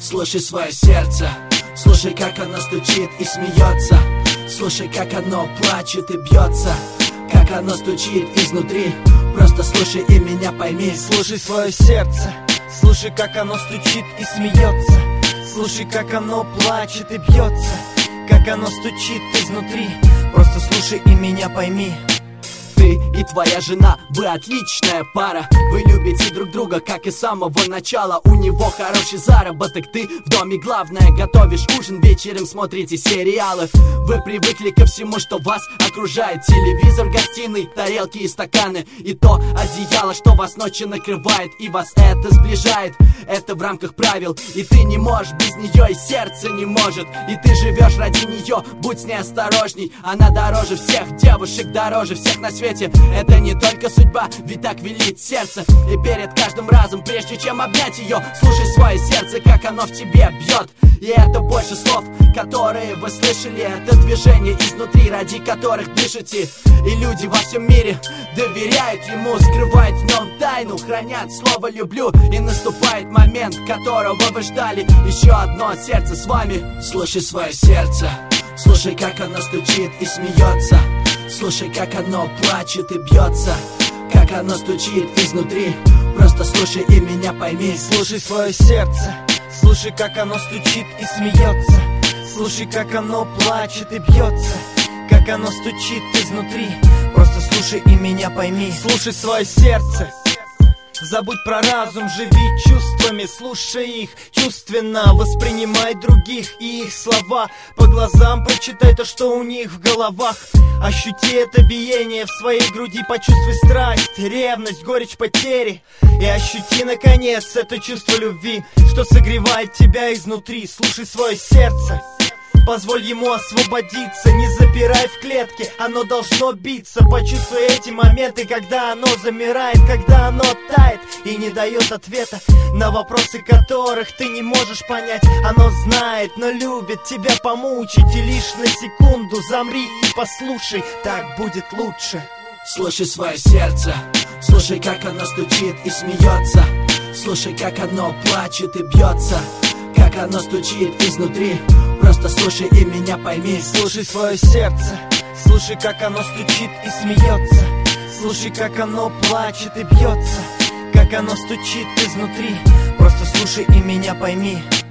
Слушай свое сердце, слушай, как оно стучит и смеется. Слушай, как оно плачет и бьется, как оно стучит изнутри. Просто слушай и меня пойми. Слушай свое сердце, слушай, как оно стучит и смеется. Слушай, как оно плачет и бьется, как оно стучит изнутри. Просто слушай и меня пойми. Ты и твоя жена, вы отличная пара. Вы любите друг друга, как и с самого начала. У него хороший заработок, ты в доме главное. Готовишь ужин, вечером смотрите сериалы. Вы привыкли ко всему, что вас окружает. Телевизор, гостиной, тарелки и стаканы. И то одеяло, что вас ночью накрывает. И вас это сближает, это в рамках правил. И ты не можешь без нее, и сердце не может. И ты живешь ради нее, будь с ней осторожней. Она дороже всех девушек, дороже всех на свете. Это не только судьба, ведь так велит сердце. И перед каждым разом, прежде чем обнять ее, слушай свое сердце, как оно в тебе бьет. И это больше слов, которые вы слышали. Это движение изнутри, ради которых дышите. И люди во всем мире доверяют ему, скрывают в нем тайну, хранят слово «люблю». И наступает момент, которого вы ждали. Еще одно сердце с вами. Слушай свое сердце, слушай, как оно стучит и смеется. Слушай, как оно плачет и бьется, как оно стучит изнутри. Просто слушай и меня пойми. Слушай свое сердце, слушай, как оно стучит и смеется. Слушай, как оно плачет и бьется, как оно стучит изнутри. Просто слушай и меня пойми. Слушай свое сердце, забудь про разум, живи чувствами, слушай их чувственно, воспринимай других и их слова. По глазам прочитай то, что у них в головах. Ощути это биение в своей груди, почувствуй страсть, ревность, горечь потери. И ощути, наконец, это чувство любви, что согревает тебя изнутри. Слушай свое сердце, позволь ему освободиться, не запирай в клетке, оно должно биться. Почувствуй эти моменты, когда оно замирает, когда оно тает и не дает ответа на вопросы, которых ты не можешь понять. Оно знает, но любит тебя помучить. И лишь на секунду замри и послушай, так будет лучше. Слушай свое сердце, слушай, как оно стучит и смеется. Слушай, как оно плачет и бьется, как оно стучит изнутри. Просто слушай и меня пойми. Слушай свое сердце, слушай, как оно стучит и смеется. Слушай, как оно плачет и бьется, как оно стучит изнутри. Просто слушай и меня пойми.